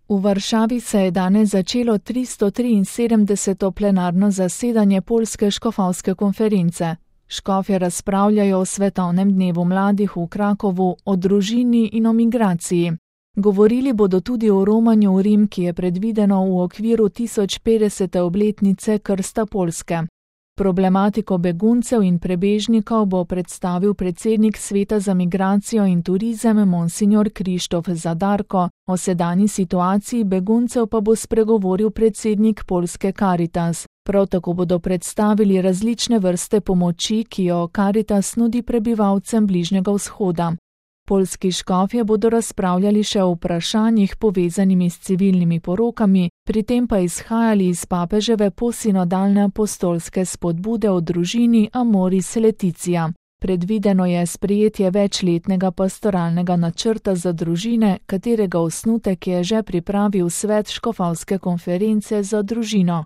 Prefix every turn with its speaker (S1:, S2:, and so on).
S1: V Varšavi se je danes začelo 373. plenarno zasedanje Poljske škofovske konference. Škofje razpravljajo o svetovnem dnevu mladih v Krakovu, o družini in o migraciji. Govorili bodo tudi o romanju v Rim, ki je predvideno v okviru 1050. obletnice krsta Poljske. Problematiko beguncev in prebežnikov bo predstavil predsednik Sveta za migracijo in turizem Monsignor Krištof Zadarko, o sedanji situaciji beguncev pa bo spregovoril predsednik Poljske Caritas. Prav tako bodo predstavili različne vrste pomoči, ki jo Caritas nudi prebivalcem Bližnjega vzhoda. Poljski škofje bodo razpravljali še o vprašanjih povezanimi s civilnimi porokami, pri tem pa izhajali iz papeževe posinodalne apostolske spodbude o družini Amoris Laetitia. Predvideno je sprejetje večletnega pastoralnega načrta za družine, katerega osnutek je že pripravil svet škofovske konference za družino.